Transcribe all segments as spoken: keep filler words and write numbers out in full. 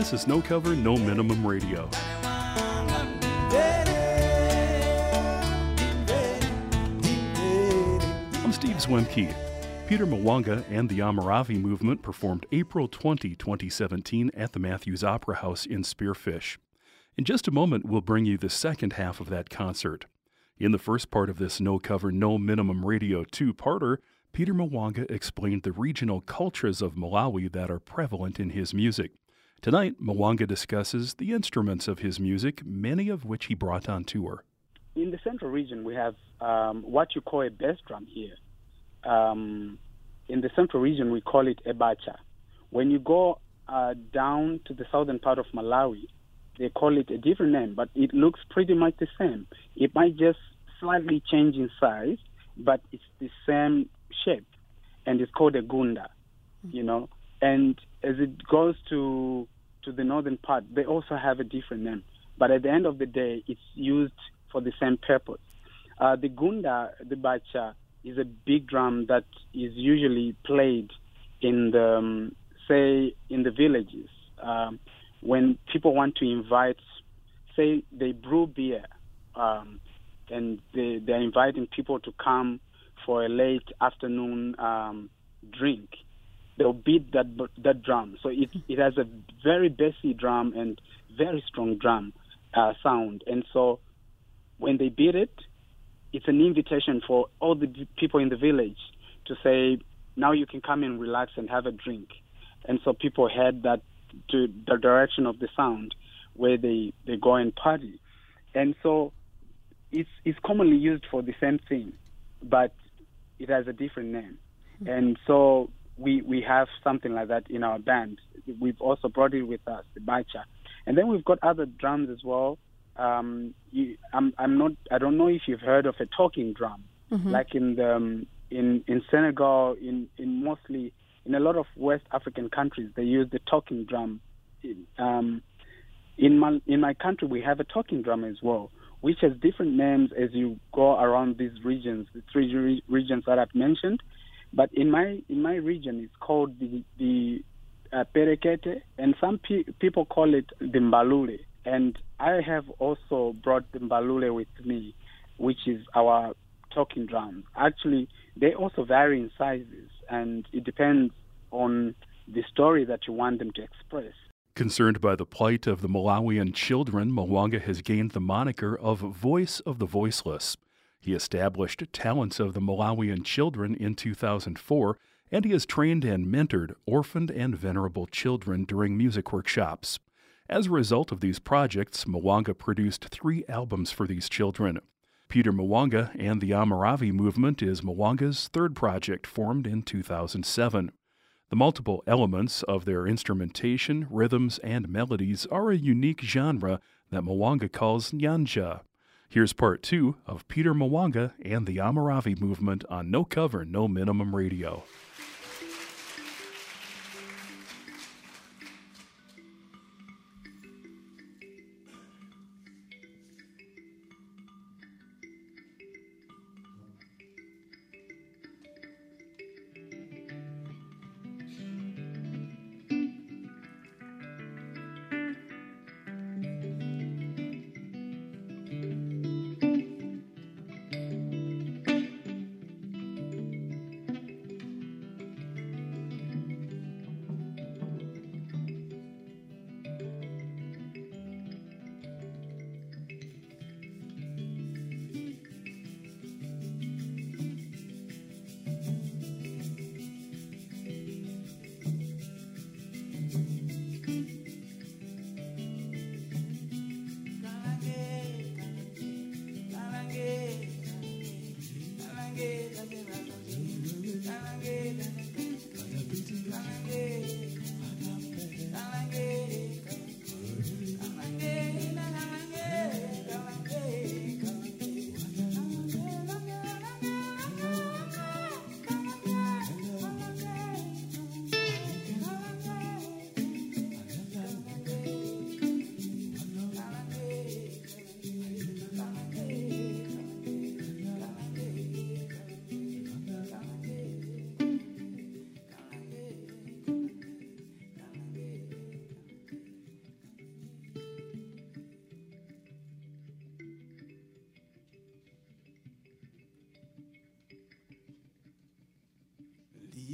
This is No Cover, No Minimum Radio. I'm Steve Zwemke. Peter Mwanga and the Amaravi Movement performed April twentieth, twenty seventeen at the Matthews Opera House in Spearfish. In just a moment, we'll bring you the second half of that concert. In the first part of this No Cover, No Minimum Radio two-parter, Peter Mwanga explained the regional cultures of Malawi that are prevalent in his music. Tonight, Mwanga discusses the instruments of his music, many of which he brought on tour. In the central region, we have um, what you call a bass drum here. Um, in the central region, we call it a bacha. When you go uh, down to the southern part of Malawi, they call it a different name, but it looks pretty much the same. It might just slightly change in size, but it's the same shape, and it's called a gunda, you know. And as it goes to to the northern part, they also have a different name. But at the end of the day, it's used for the same purpose. Uh, the gunda, the bacha, is a big drum that is usually played in the, um, say, in the villages. Um, when people want to invite, say, they brew beer, um, and they, they're inviting people to come for a late afternoon um, drink, they'll beat that that drum. So it it has a very bassy drum and very strong drum uh, sound. And so when they beat it, it's an invitation for all the people in the village to say, now you can come and relax and have a drink. And so people head that to the direction of the sound where they, they go and party. And so it's it's commonly used for the same thing, but it has a different name. Mm-hmm. And so we we have something like that in our band. We've also brought it with us, the bacha. And then we've got other drums as well. Um, you, I'm, I'm not. I don't know if you've heard of a talking drum, mm-hmm. like in the um, in in Senegal, in, in mostly in a lot of West African countries, they use the talking drum. Um, in my in my country, we have a talking drum as well, which has different names as you go around these regions, the three re- regions that I've mentioned. But in my in my region, it's called the the uh, perekete, and some pe- people call it the mbalule. And I have also brought the mbalule with me, which is our talking drums. Actually, they also vary in sizes, and it depends on the story that you want them to express. Concerned by the plight of the Malawian children, Mwanga has gained the moniker of Voice of the Voiceless. He established Talents of the Malawian Children in two thousand four, and he has trained and mentored orphaned and venerable children during music workshops. As a result of these projects, Mwanga produced three albums for these children. Peter Mwanga and the Amaravi Movement is Mwanga's third project, formed in two thousand seven. The multiple elements of their instrumentation, rhythms, and melodies are a unique genre that Mwanga calls nyanja. Here's part two of Peter Mwanga and the Amaravi Movement on No Cover, No Minimum Radio.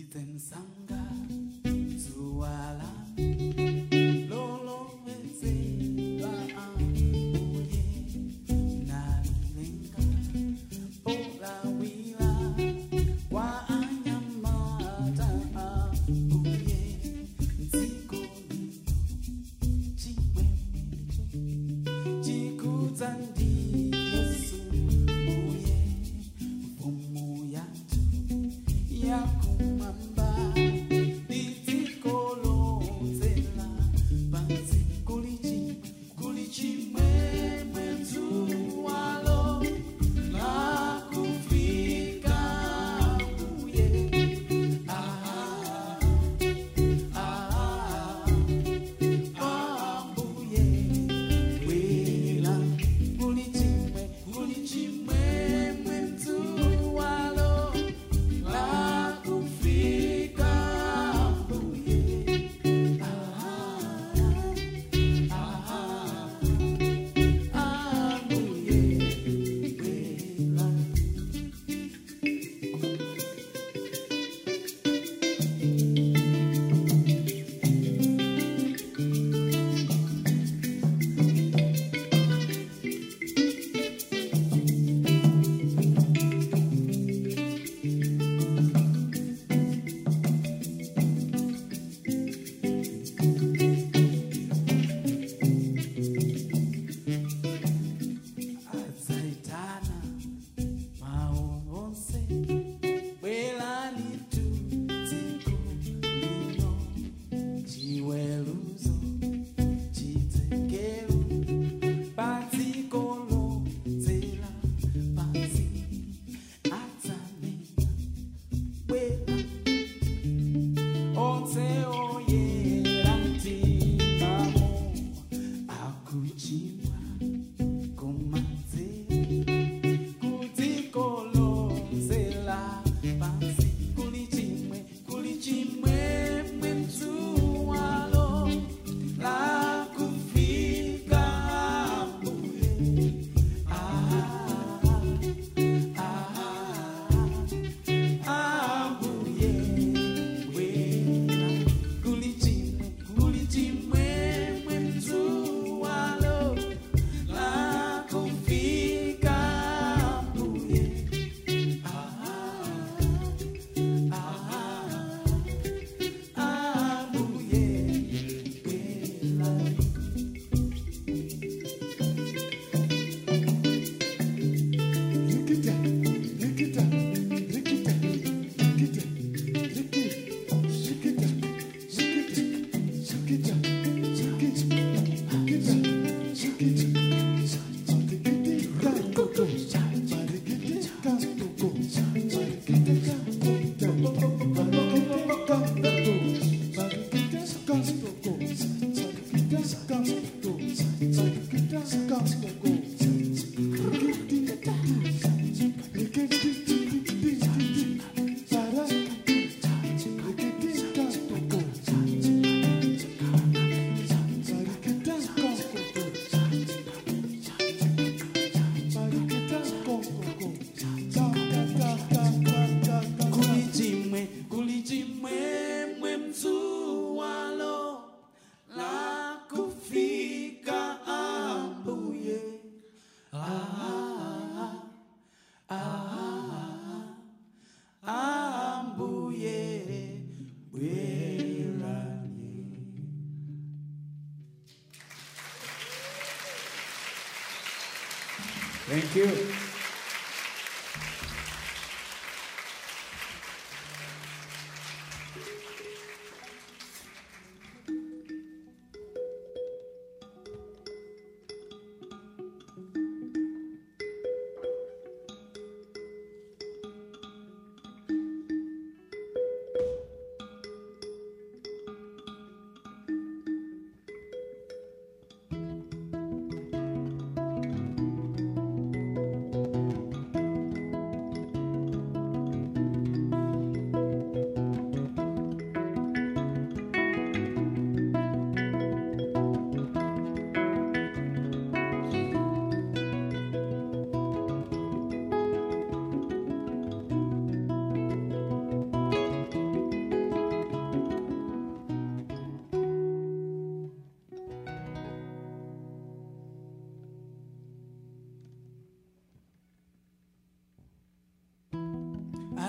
Thank you.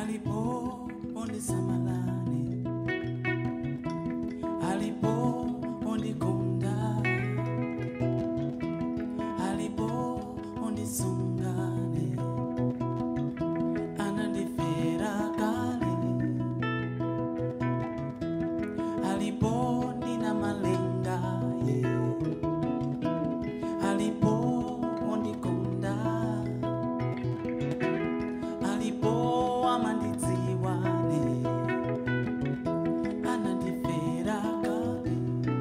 alipo ondisamalane, alipo ondikonda, alipo ondisungane, anandifera kale, alipo nina malenga, yeah. Alipo ondikonda, alipo amandidziwane, anandifera kale,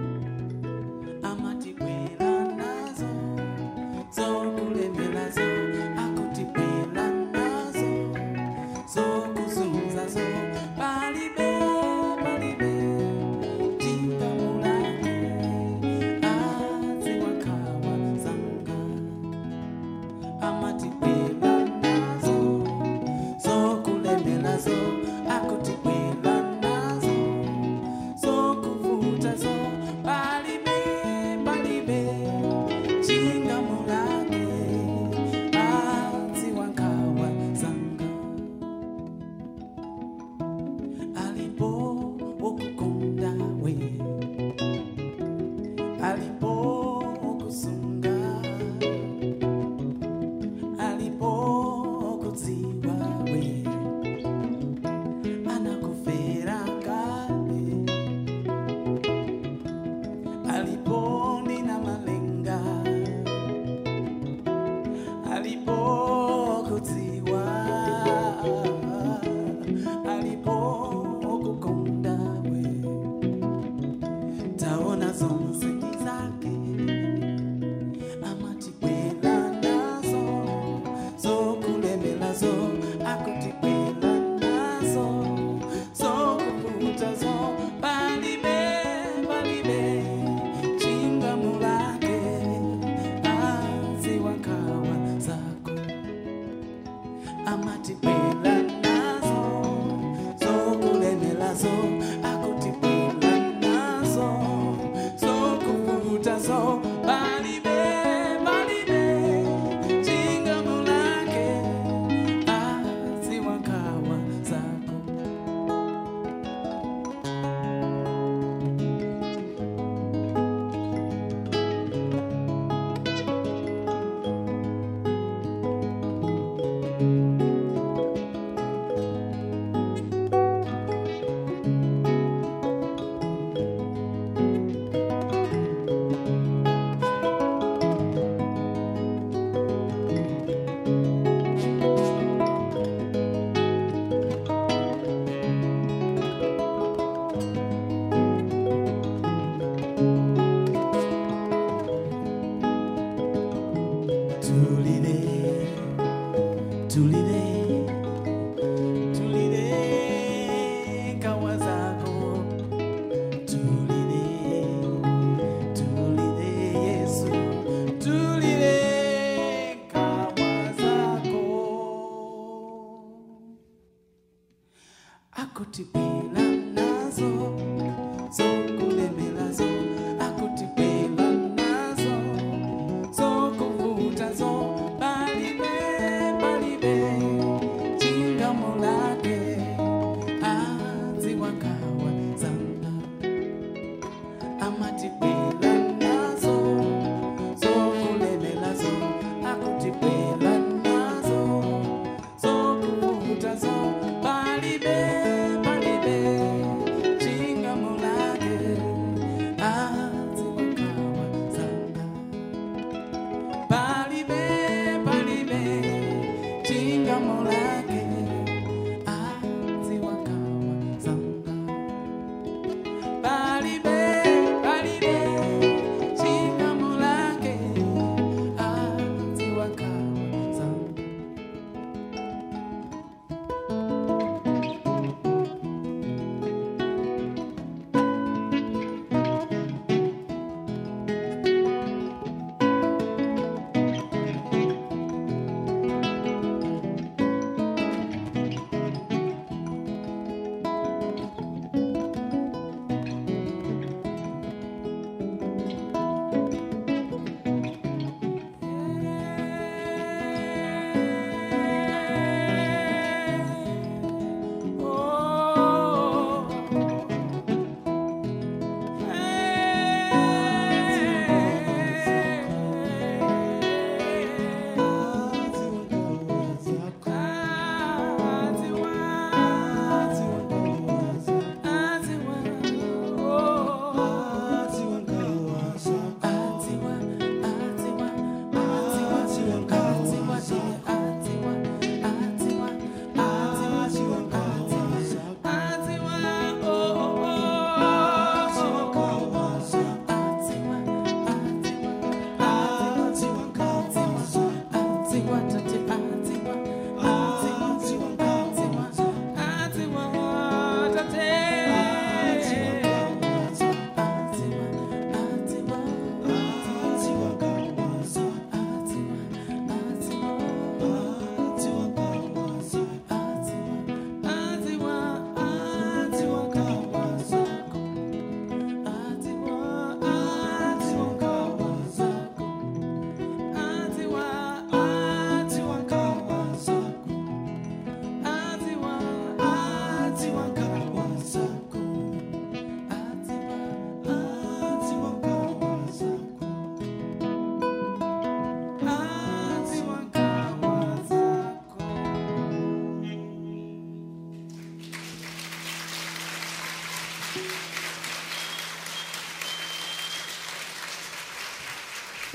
amatikwera nazo, zokulemela zo, akutikwera nazo, zokuzunza zo, palibe, palibe, tingamulane, aziwakawa zanga, amatikwera nazo, zokulemela zo, akutikwera nazo, zokuvuta zo, palibe, palibe, tingamulane, aziwakawa zanga, alipo okukonda we, alipo okusunga, alipo okudziwa we, anakufera kale, alipo nina malenga, alipo okudziwa, alipo okukonda we, taona zonse zake, amatikwera nazo, zokulemela zo, akutikwera nazo, zokuvuta zo, palibe, palibe, chingamulake, aziwakawa zako, amatikwera nazo, zokulemela zo, akutikwera nazo, zokuvuta zo, palibe, palibe, chingamulake, aziwakawa zako. Tulile, tulile, tulile kawa zako, tulile, tulile Yesu, tulile kawa zako, akutipela nazo, zokulemela zo, akutipela nazo, zokuvuta zo, palibe, palibe, chingamulake, aziwakawa zanga, amatikwera nazo, zokulemela zo, akutikwera nazo, zokuvuta zo, palibe, palibe, chingamulake, aziwakawa zanga, palibe, palibe, chingamulake, aziwakawa zanga, palibe, palibe, chingamulake, aziwakawa zanga.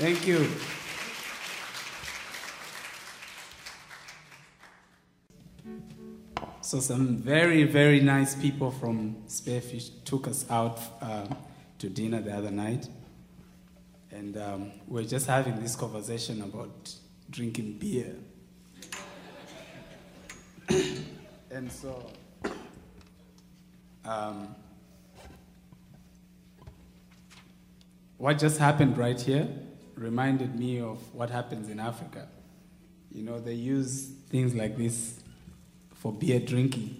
Thank you. So some very, very nice people from Spearfish took us out uh, to dinner the other night. And um, we we're just having this conversation about drinking beer. And so, um, what just happened right here reminded me of what happens in Africa. You know, they use things like this for beer drinking.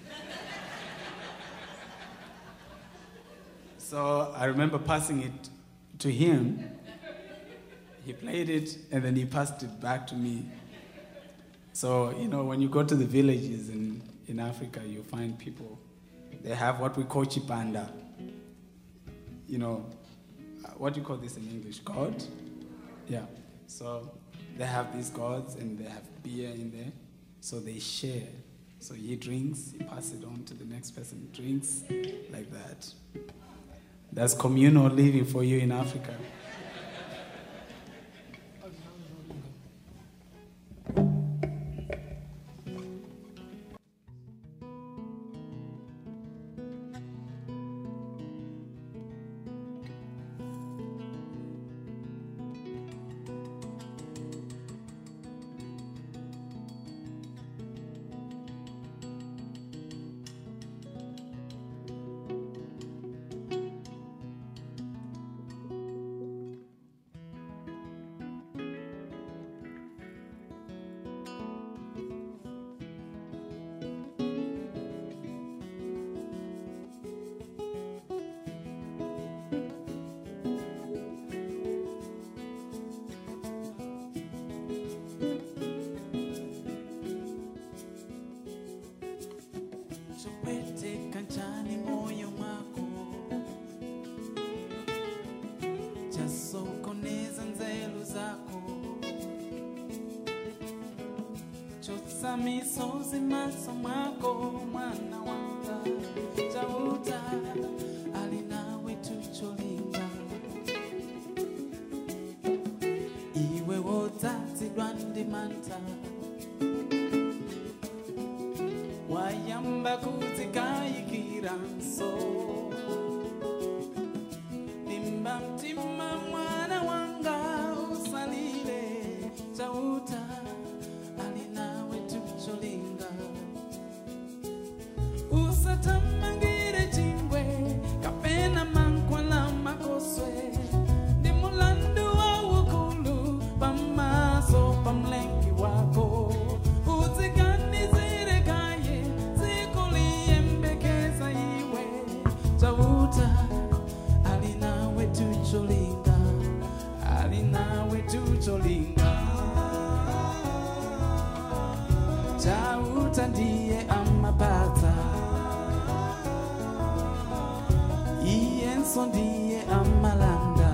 So I remember passing it to him. He played it, and then he passed it back to me. So, you know, when you go to the villages in, in Africa, you find people, they have what we call chipanda. You know, what do you call this in English? God? Yeah. So they have these gods, and they have beer in there. So they share. So he drinks, he passes it on to the next person, drinks, like that. That's communal living for you in Africa. Misozi maso mwako mwana wanga chauta alinawe tucholinga iwe wotati dwandi manta wayamba kuzikayikira nso nimba mtima mwana wanga usalile chauta usatamangire chingwe kapena mankwala makoswe ndi mulandu wa ukulu pamaso pamlengi wako uziganizire kaye zikuliyembekeza iwe chauta alinawe tucholinga alinawe tucholinga chauta ndiye amapata iyenso ndiye amalanda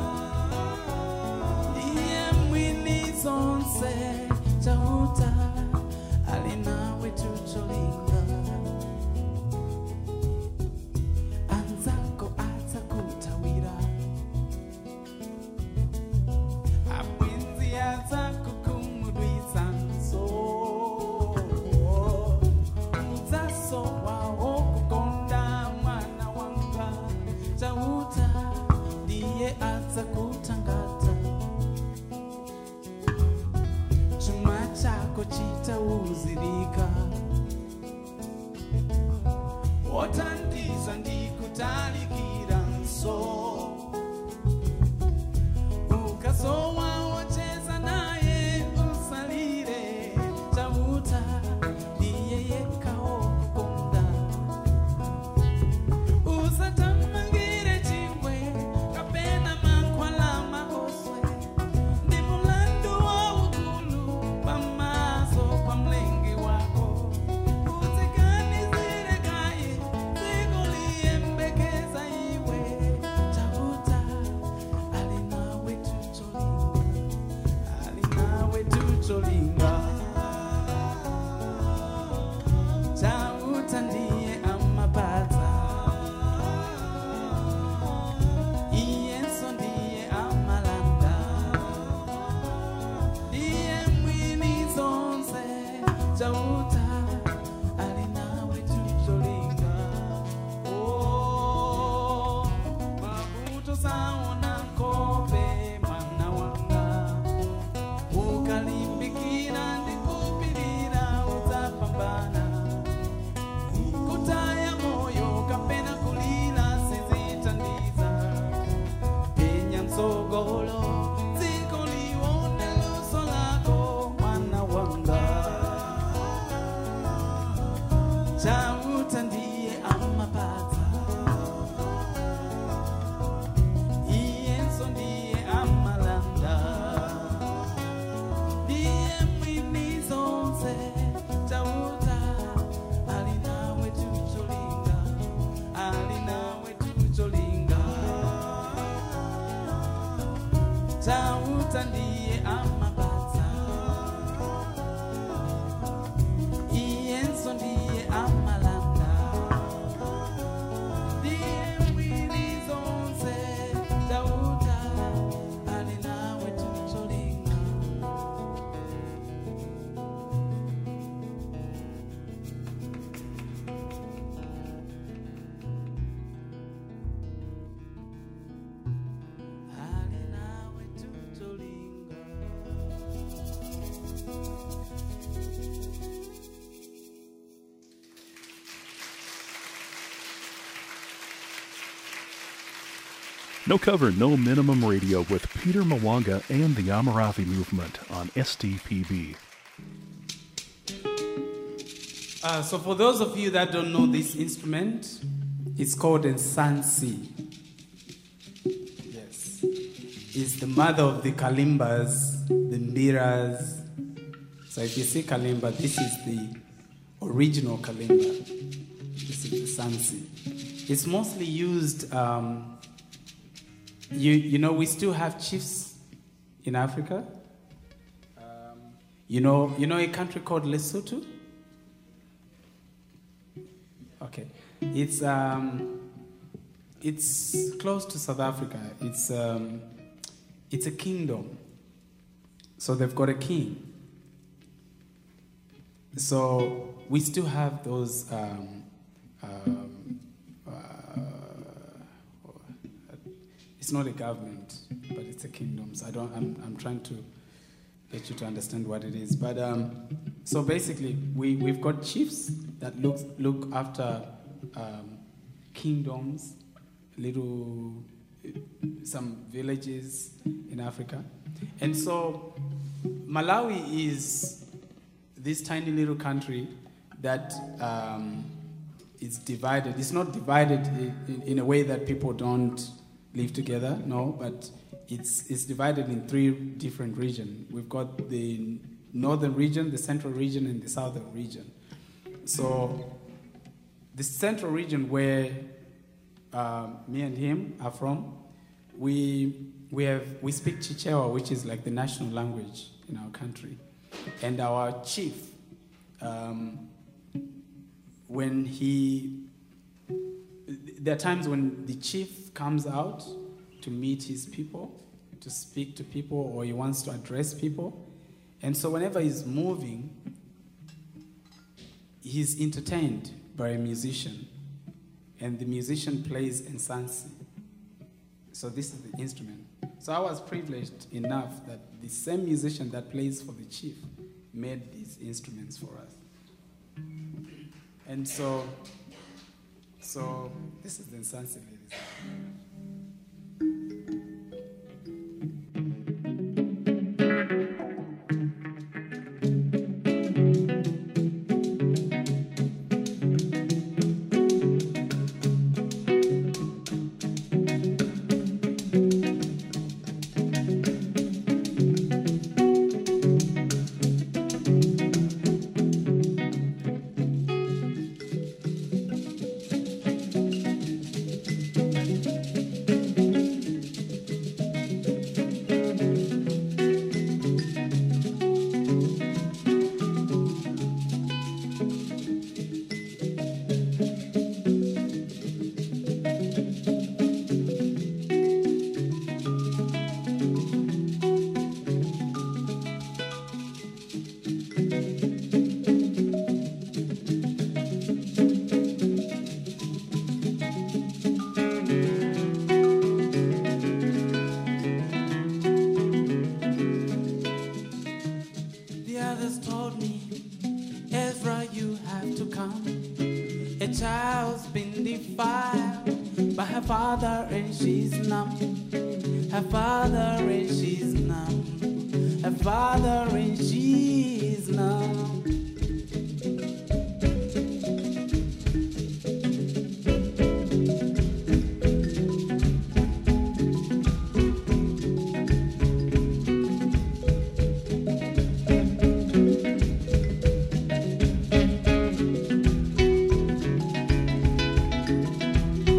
ndiye mwini zonse chauta alinawe tucholinga anzako atakutawira abwinzi azakukumudwisa nso kutangata chuma chako chita uzirika wotandiza ndikutalikira nso ukasowa wacheza naye usalire chauta ndiye yekao kukonda usatamangire chingwe kapena Because Chauta ndiye amabata, Iyenso ndiye amalanda, ndiye mwili zonse. Chauta ali nawe tutolinga. Ali nawe tutolinga. No Cover, No Minimum Radio with Peter Mwanga and the Amaravi Movement on S T P B. Uh, so for those of you that don't know this instrument, it's called a Nsansi. Yes. It's the mother of the kalimbas, the mbiras. So if you see kalimba, this is the original kalimba. This is the Nsansi. It's mostly used, um, you, you know, we still have chiefs in Africa. Um, you know, you know a country called Lesotho? Okay, it's um, it's close to South Africa. It's um, it's a kingdom. So they've got a king. So we still have those. Um, um, uh, it's not a government, but it's a kingdom. So I don't. I'm I'm trying to get you to understand what it is. But um, so basically, we we've got chiefs that look look after um, kingdoms, little some villages in Africa, and so Malawi is this tiny little country that um, is divided. It's not divided in, in a way that people don't live together, no, but it's it's divided in three different regions. We've got the northern region, the central region, and the southern region. So the central region where uh, me and him are from, we we have we speak Chichewa, which is like the national language in our country, and our chief, um, when he, there are times when the chief comes out to meet his people, to speak to people, or he wants to address people, and so whenever he's moving, he's entertained by a musician, and the musician plays Nsansi. So this is the instrument. So I was privileged enough that the same musician that plays for the chief made these instruments for us. And so, so this is the Nsansi, ladies. Father and she's numb. Her father and she's numb. Her father and she's numb.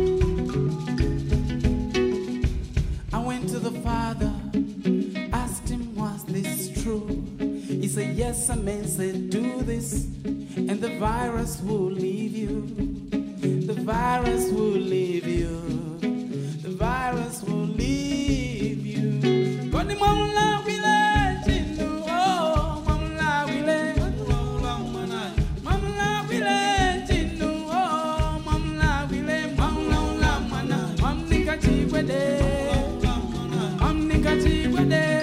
Asked Yes, a man said do this, and the virus will leave you. The virus will leave you. The virus will leave you. Koni mamla wile chinu, oh mamla wile. Mamla wile chinu, oh mamla wile. Mamla ula mana, mamnika chikwede. Mamnika chikwede.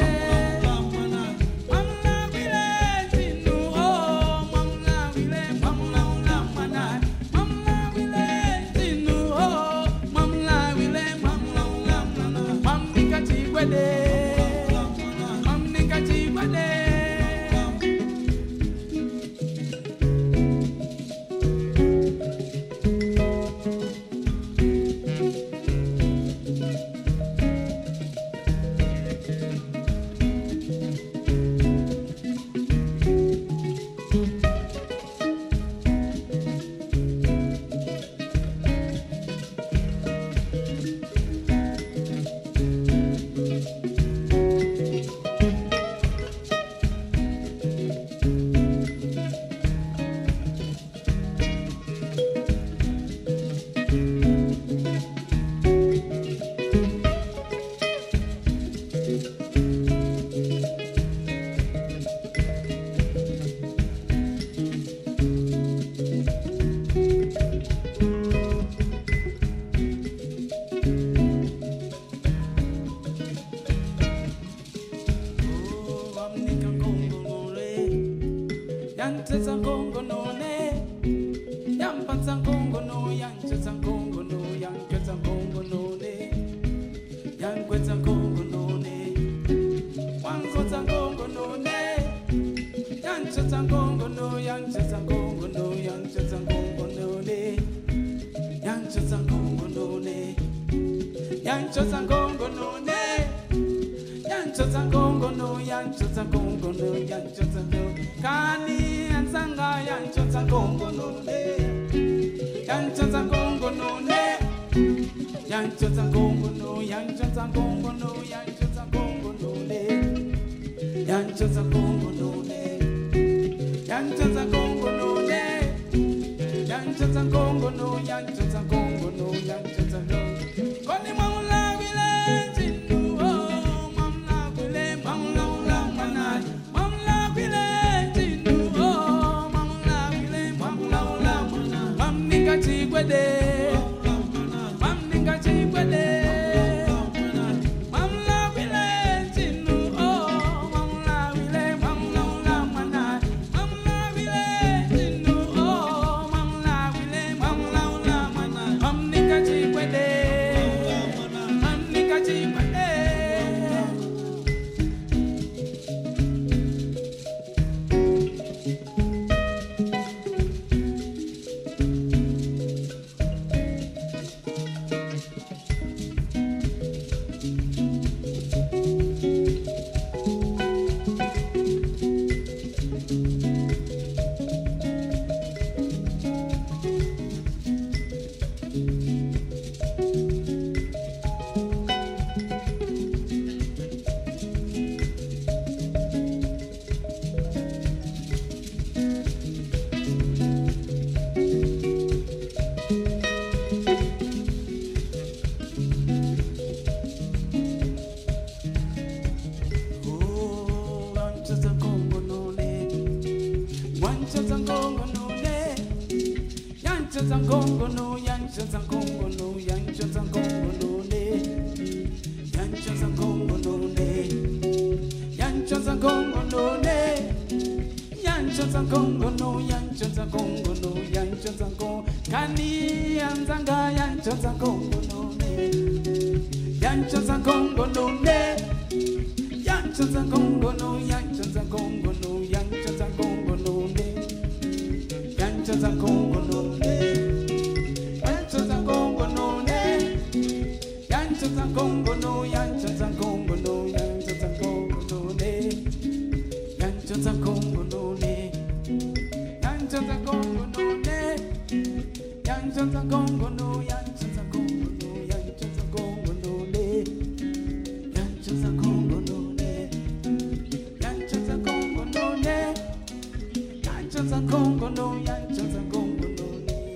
Yanchoza Congo no, Yanchoza Congo no,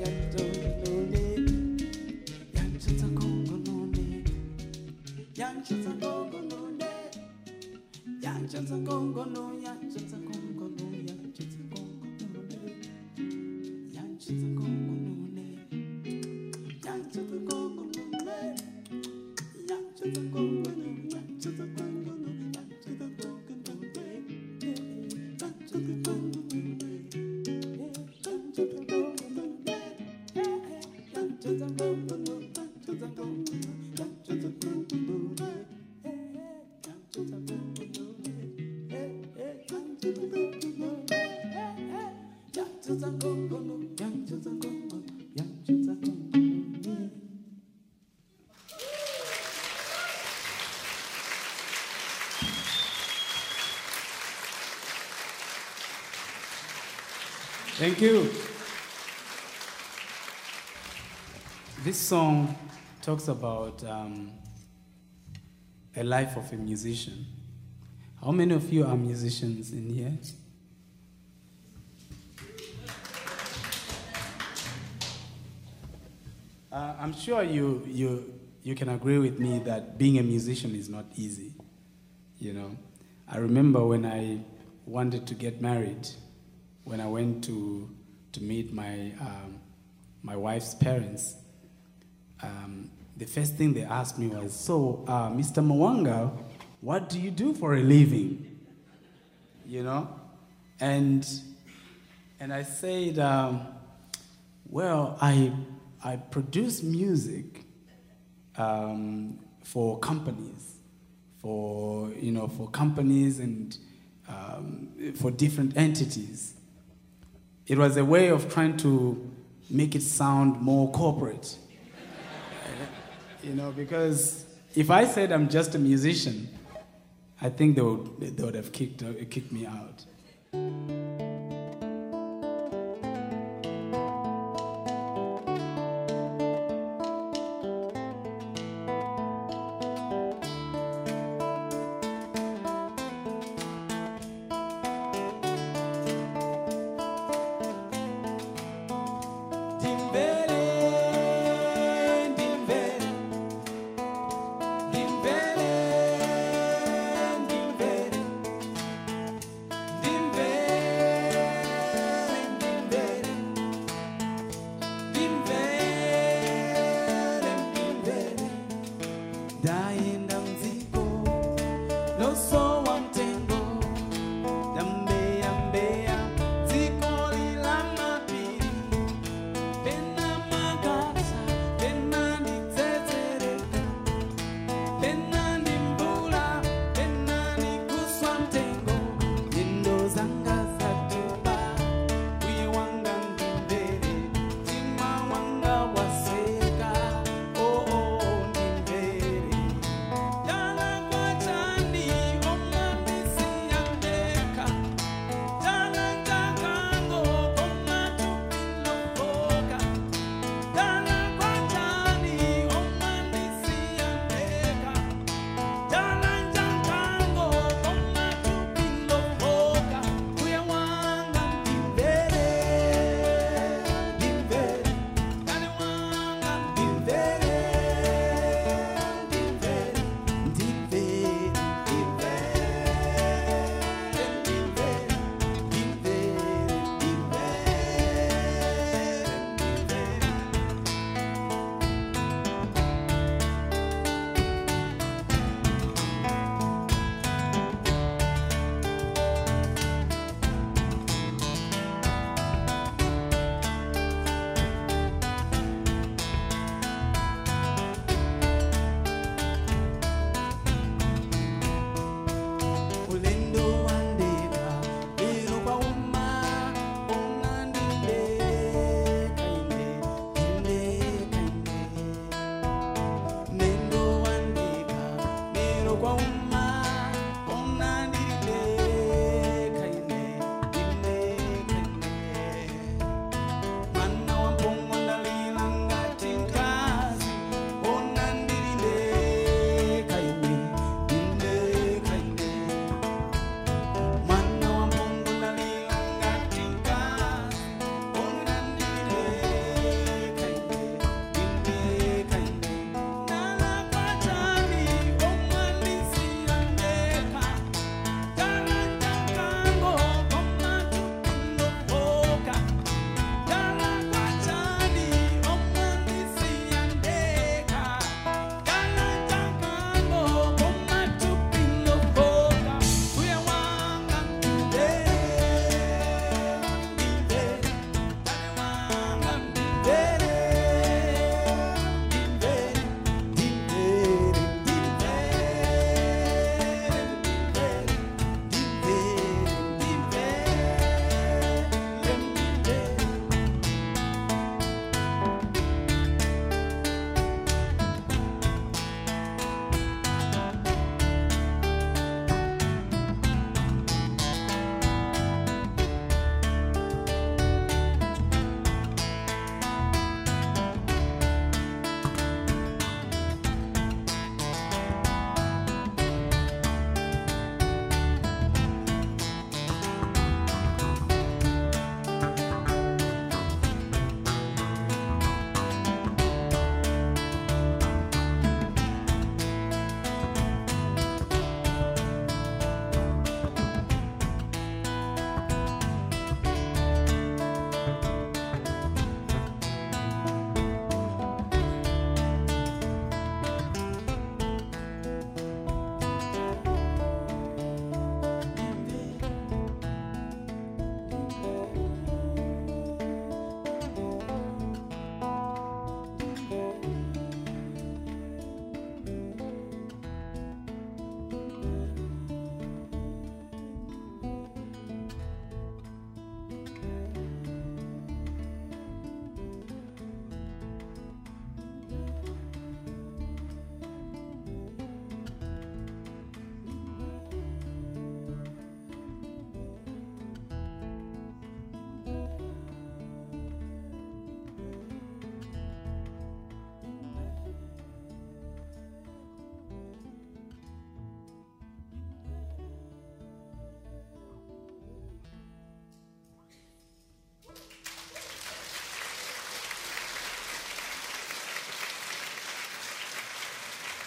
Yanchoza Congo no, Yanchoza Congo no, Yanchoza Congo no, Yanchoza Congo no, Yanchoza Congo no, Yanchoza Congo no, Yanchoza Congo no, Yanchoza Congo no, Yanchoza Congo no, Yanchoza Congo no, Yanchoza Congo no. Thank you. This song talks about um, a life of a musician. How many of you are musicians in here? Uh, I'm sure you, you, you can agree with me that being a musician is not easy. You know, I remember when I wanted to get married, when I went to, to meet my, um, my wife's parents, um, the first thing they asked me was, so, uh, Mister Mwanga, what do you do for a living? You know? And, and I said, um, well, I, I produce music um, for companies, for, you know, for companies and um, for different entities. It was a way of trying to make it sound more corporate. You know, because if I said I'm just a musician, I think they would, they would have kicked, uh, kicked me out. Dimbe,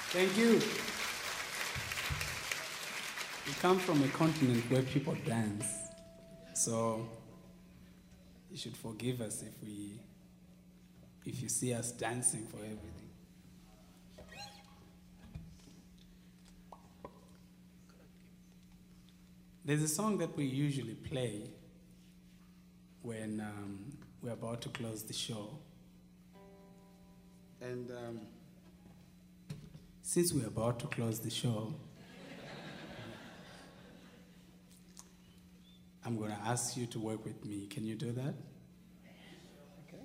Thank you. We come from a continent where people dance, so you should forgive us if we, if you see us dancing for everything. There's a song that we usually play when um, we're about to close the show. And um, since we're about to close the show, I'm going to ask you to work with me. Can you do that? Okay.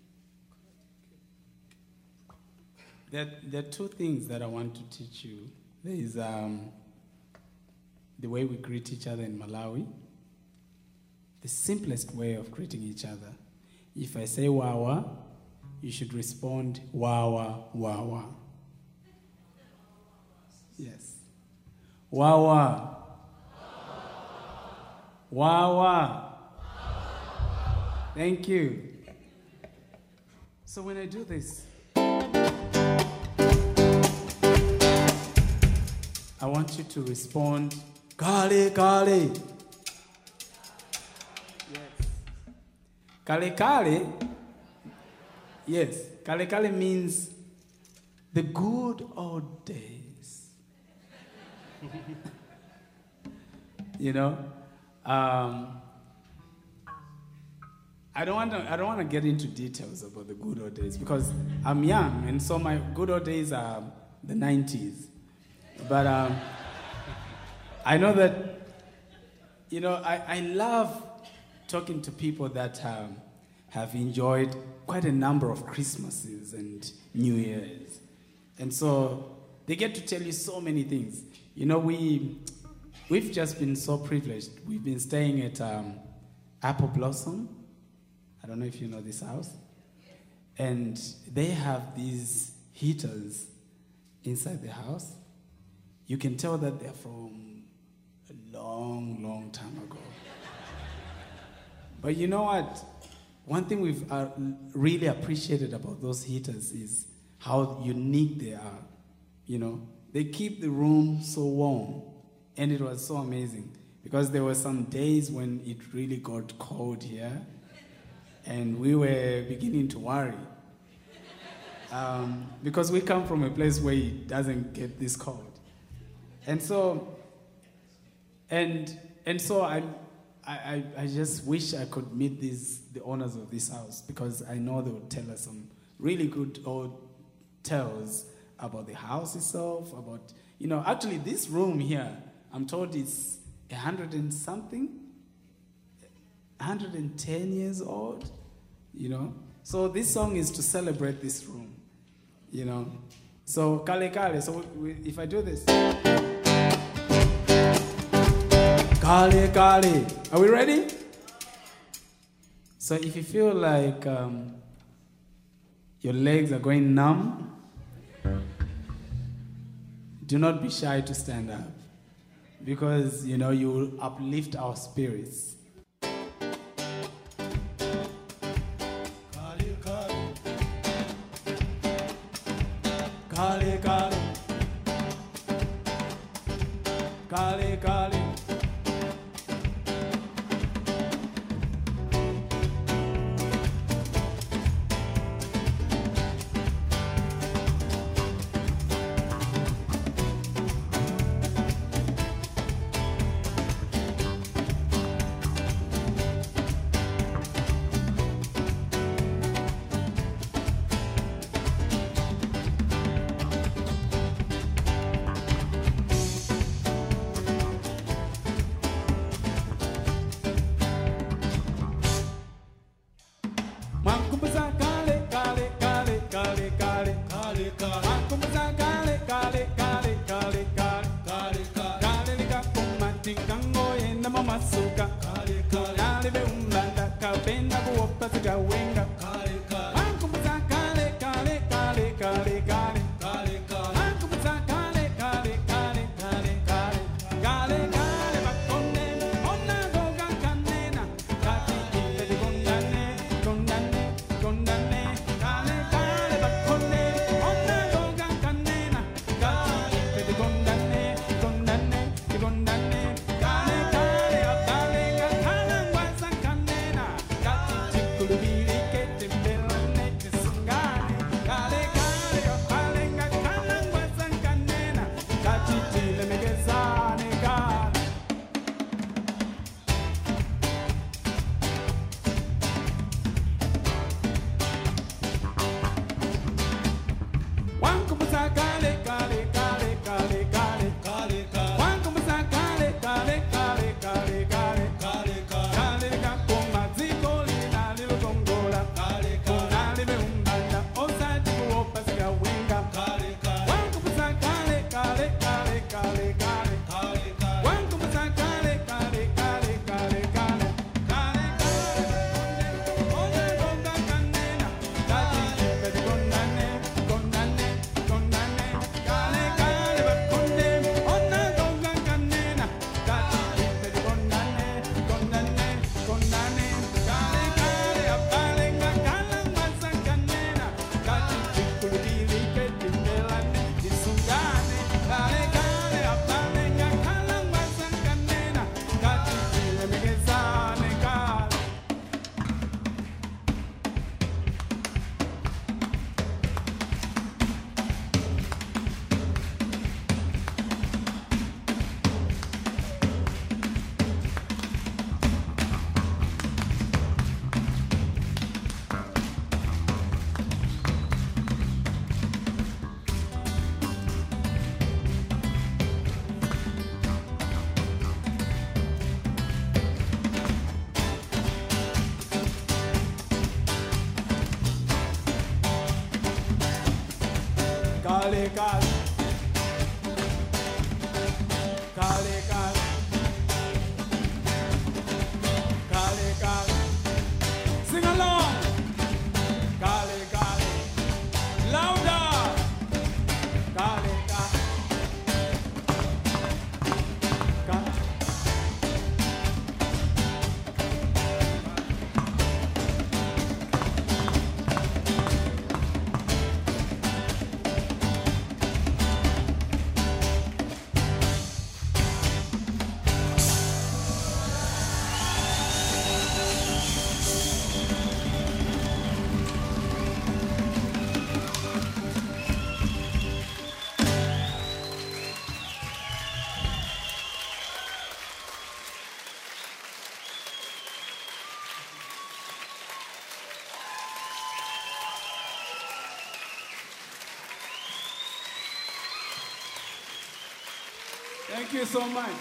There, there are two things that I want to teach you. There is um, the way we greet each other in Malawi. The simplest way of greeting each other. If I say wawa, you should respond wawa, wawa. Yes. Wawa. Wawa. Thank you. So when I do this, I want you to respond, Kale, Kale. Yes. Kale, Kale. Yes. Kale, Kale means the good old days. You know? Um, I don't want to. I don't want to get into details about the good old days because I'm young, and so my good old days are the nineties. But um, I know that, you know, I, I love talking to people that um, have enjoyed quite a number of Christmases and New Years, and so they get to tell you so many things. You know, we. We've just been so privileged. We've been staying at um, Apple Blossom. I don't know if you know this house. And they have these heaters inside the house. You can tell that they're from a long, long time ago. But you know what? One thing we've uh, really appreciated about those heaters is how unique they are. You know, they keep the room so warm. And it was so amazing because there were some days when it really got cold here and we were beginning to worry um, because we come from a place where it doesn't get this cold. And so, and and so I, I, I just wish I could meet these the owners of this house because I know they would tell us some really good old tales about the house itself, about, you know, actually this room here, I'm told it's a hundred and something, one hundred ten years old, you know. So this song is to celebrate this room, you know. So Kale Kale, so we, if I do this. Kale Kale, are we ready? So if you feel like um, your legs are going numb, do not be shy to stand up. Because, you know, you will uplift our spirits. Kale, Kale. Kale, Kale. Kale, Kale. Con Kale kale. Kale kale. Kale kale. Sing along. Kale kale. Louder. Kale kale. Kale. Thank you so much.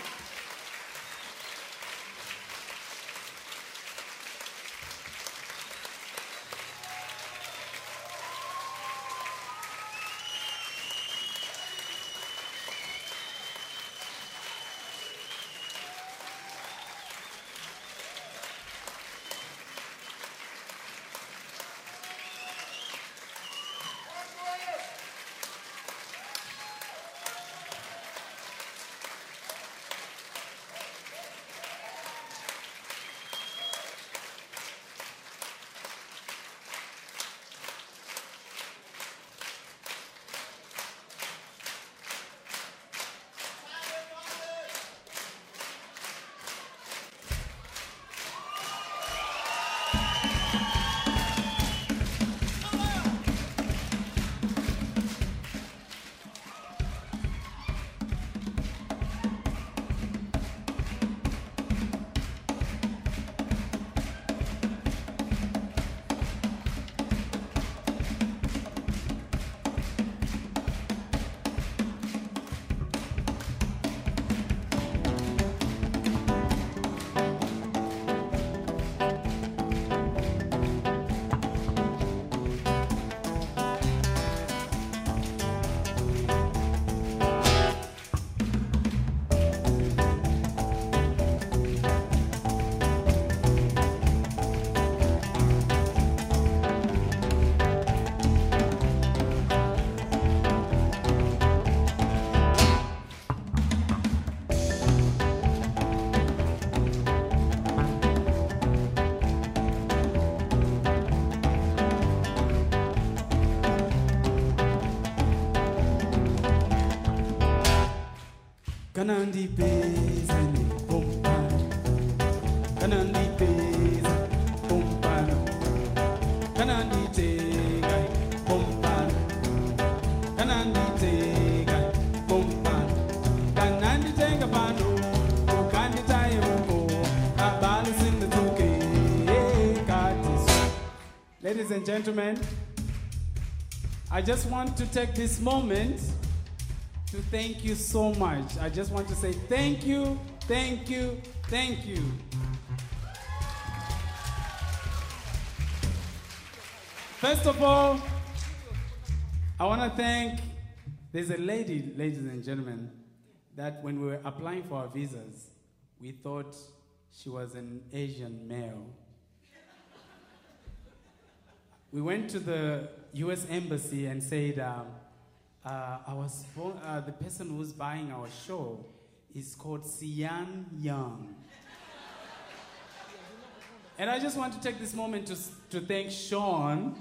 Kanandi pesa ni pompano. Kanandi pesa pompano. Kanandi tega pompano. Kanandi tega pompano. Kanandi tega pano. Kanandi tayo abali in the toke. Ladies and gentlemen, I just want to take this moment to thank you so much. I just want to say thank you, thank you, thank you. First of all, I want to thank, there's a lady, ladies and gentlemen, that when we were applying for our visas, we thought she was an Asian male. We went to the U S Embassy and said, um, Uh, our spo- uh, the person who's buying our show is called Sian Young. And I just want to take this moment to, to thank Sean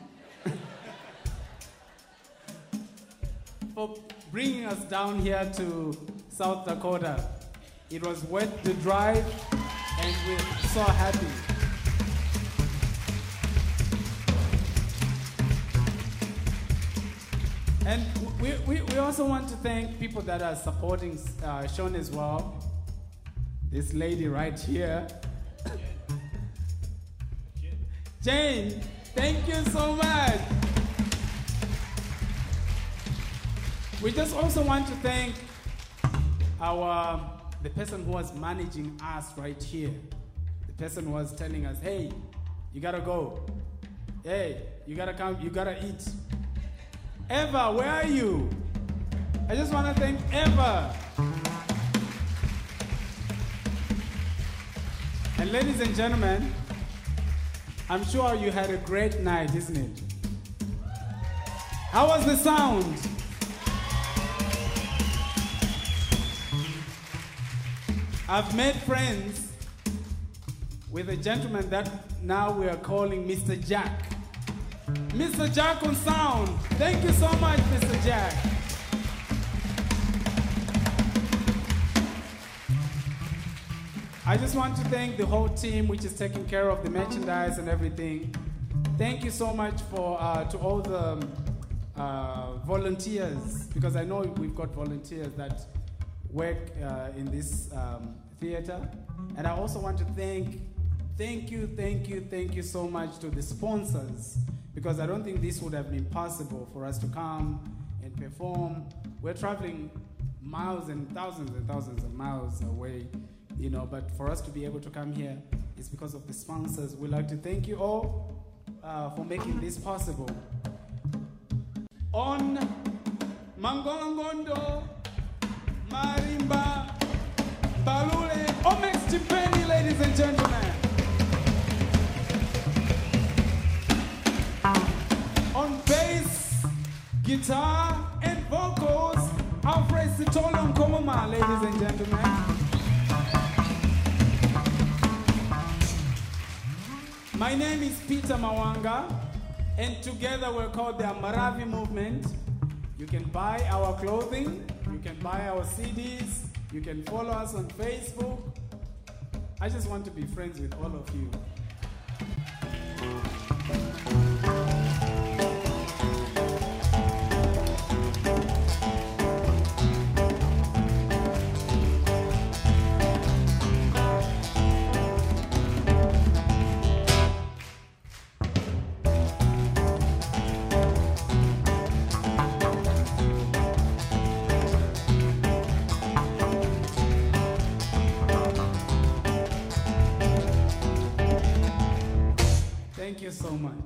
for bringing us down here to South Dakota. It was worth the drive, and we're so happy. And we, we, we also want to thank people that are supporting uh, Sean as well. This lady right here. Jane, thank you so much. We just also want to thank our the person who was managing us right here. The person who was telling us, hey, you gotta go. Hey, you gotta come, you gotta eat. Eva, where are you? I just want to thank Eva. And ladies and gentlemen, I'm sure you had a great night, isn't it? How was the sound? I've made friends with a gentleman that now we are calling Mister Jack. Mister Jack on sound. Thank you so much, Mister Jack. I just want to thank the whole team which is taking care of the merchandise and everything. Thank you so much for uh, to all the uh, volunteers, because I know we've got volunteers that work uh, in this um, theater. And I also want to thank, thank you, thank you, thank you so much to the sponsors, because I don't think this would have been possible for us to come and perform. We're traveling miles and thousands and thousands of miles away, you know, but for us to be able to come here is because of the sponsors. We'd like to thank you all uh, for making this possible. On Mangolongondo, Marimba, Balule, Omex Chipeni, ladies and gentlemen. On bass, guitar, and vocals, Alfred Sitolo Nkomoma, ladies and gentlemen. My name is Peter Mawanga, and together we're called the Amaravi Movement. You can buy our clothing, you can buy our C Ds, you can follow us on Facebook. I just want to be friends with all of you. Thank you so much.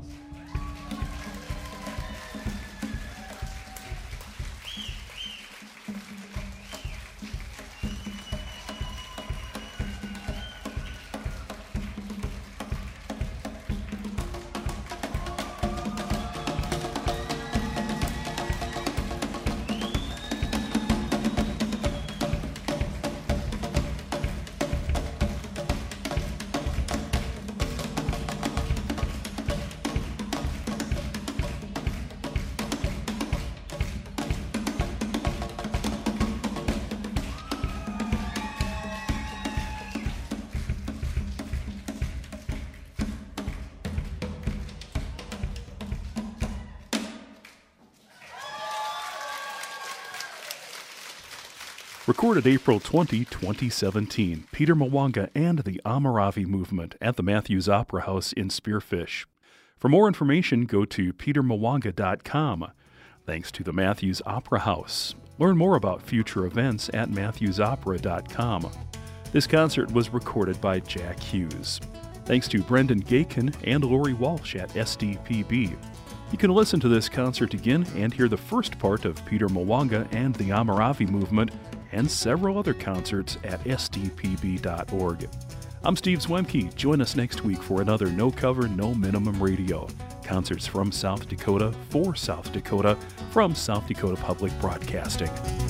Recorded April twentieth, twenty seventeen, Peter Mawanga and the Amaravi Movement at the Matthews Opera House in Spearfish. For more information, go to peter mawanga dot com. Thanks to the Matthews Opera House. Learn more about future events at matthews opera dot com. This concert was recorded by Jack Hughes. Thanks to Brendan Gakin and Lori Walsh at S D P B. You can listen to this concert again and hear the first part of Peter Mawanga and the Amaravi Movement and several other concerts at s d p b dot org. I'm Steve Zwemke. Join us next week for another No Cover, No Minimum Radio. Concerts from South Dakota for South Dakota from South Dakota Public Broadcasting.